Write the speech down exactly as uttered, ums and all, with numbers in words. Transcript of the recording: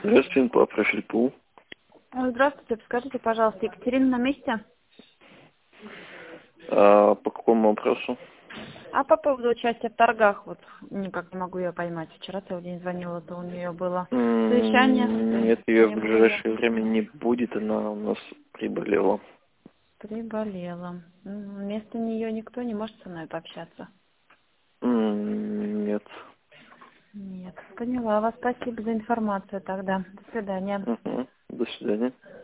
Здравствуйте, по профиль ПУ. Э, Здравствуйте, подскажите, пожалуйста, Екатерина на месте? А, по какому вопросу? А по поводу участия в торгах, вот никак не могу ее поймать. Вчера целый день звонила, то у нее было совещание, М, Нет, ее в не было. ближайшее время не будет, она у нас приболела. Приболела. М, Вместо нее никто не может со мной пообщаться? М, Нет. Нет. Поняла вас. Спасибо за информацию тогда. До свидания. Мгм. До свидания.